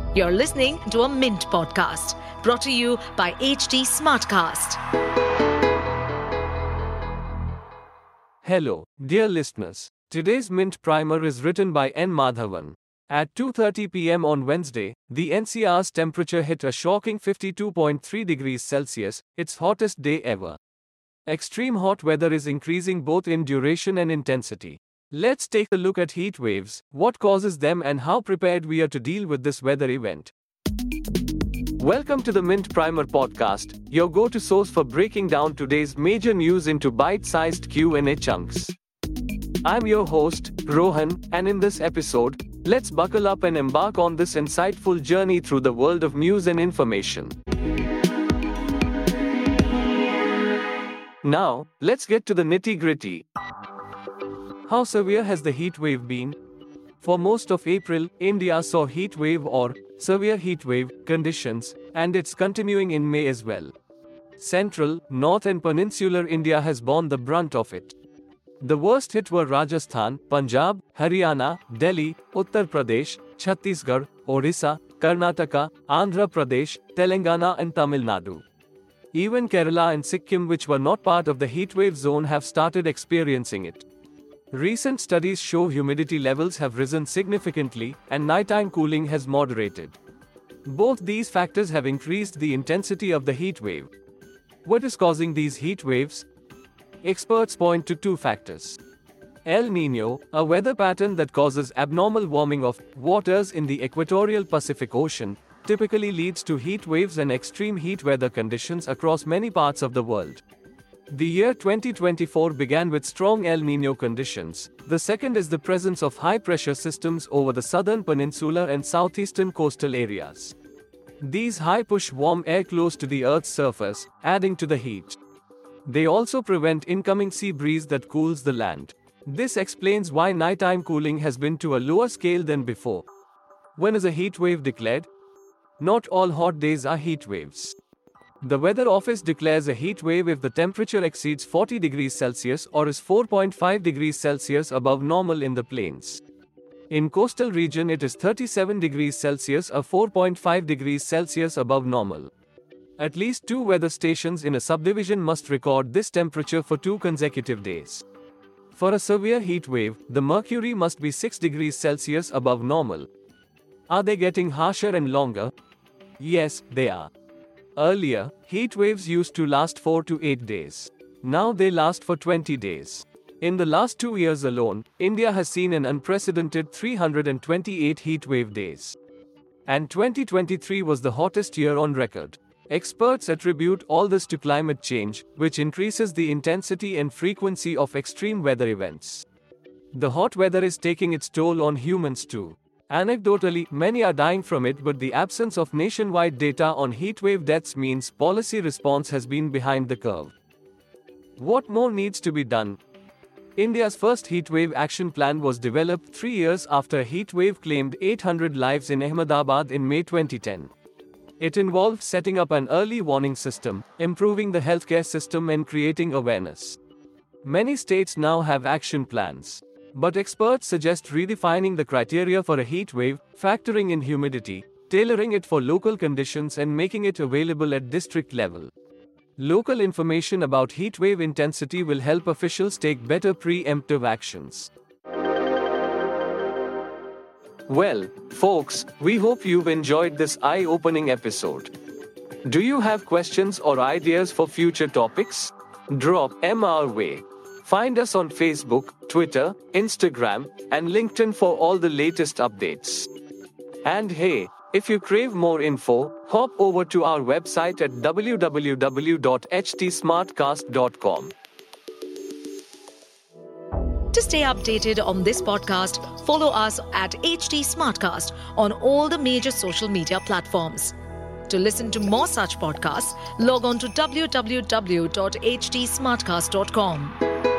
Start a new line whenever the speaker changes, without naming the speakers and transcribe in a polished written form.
You're listening to a Mint podcast brought to you by HT Smartcast.
Hello, dear listeners. Today's Mint Primer is written by N. Madhavan. At 2:30 p.m. on Wednesday, the NCR's temperature hit a shocking 52.3 degrees Celsius, its hottest day ever. Extreme hot weather is increasing both in duration and intensity. Let's take a look at heat waves, what causes them and how prepared we are to deal with this weather event. Welcome to the Mint Primer podcast, your go-to source for breaking down today's major news into bite-sized Q&A chunks. I'm your host, Rohan, and in this episode, let's buckle up and embark on this insightful journey through the world of news and information. Now, let's get to the nitty-gritty. How severe has the heat wave been? For most of April, India saw heat wave or severe heat wave conditions, and it's continuing in May as well. Central, North and Peninsular India has borne the brunt of it. The worst hit were Rajasthan, Punjab, Haryana, Delhi, Uttar Pradesh, Chhattisgarh, Odisha, Karnataka, Andhra Pradesh, Telangana and Tamil Nadu. Even Kerala and Sikkim, which were not part of the heatwave zone, have started experiencing it. Recent studies show humidity levels have risen significantly and nighttime cooling has moderated. Both these factors have increased the intensity of the heat wave. What is causing these heat waves? Experts point to two factors. El Niño, a weather pattern that causes abnormal warming of waters in the equatorial Pacific Ocean, typically leads to heat waves and extreme heat weather conditions across many parts of the world. The year 2024 began with strong El Niño conditions. The second is the presence of high-pressure systems over the southern peninsula and southeastern coastal areas. These high push warm air close to the Earth's surface, adding to the heat. They also prevent incoming sea breeze that cools the land. This explains why nighttime cooling has been to a lower scale than before. When is a heat wave declared? Not all hot days are heat waves. The Weather Office declares a heat wave if the temperature exceeds 40 degrees Celsius or is 4.5 degrees Celsius above normal in the plains. In coastal region it is 37 degrees Celsius or 4.5 degrees Celsius above normal. At least 2 weather stations in a subdivision must record this temperature for 2 consecutive days. For a severe heat wave, the mercury must be 6 degrees Celsius above normal. Are they getting harsher and longer? Yes, they are. Earlier, heat waves used to last 4 to 8 days. Now they last for 20 days. In the last 2 years alone, India has seen an unprecedented 328 heat wave days. And 2023 was the hottest year on record. Experts attribute all this to climate change, which increases the intensity and frequency of extreme weather events. The hot weather is taking its toll on humans too. Anecdotally, many are dying from it, but the absence of nationwide data on heatwave deaths means policy response has been behind the curve. What more needs to be done? India's first heatwave action plan was developed 3 years after a heatwave claimed 800 lives in Ahmedabad in May 2010. It involved setting up an early warning system, improving the healthcare system and creating awareness. Many states now have action plans. But experts suggest redefining the criteria for a heat wave, factoring in humidity, tailoring it for local conditions and making it available at district level. Local information about heat wave intensity will help officials take better preemptive actions. Well, folks, we hope you've enjoyed this eye-opening episode. Do you have questions or ideas for future topics? Drop them our way. Find us on Facebook, Twitter, Instagram, and LinkedIn for all the latest updates. And hey, if you crave more info, hop over to our website at www.htsmartcast.com.
To stay updated on this podcast, follow us at HT Smartcast on all the major social media platforms. To listen to more such podcasts, log on to www.htsmartcast.com.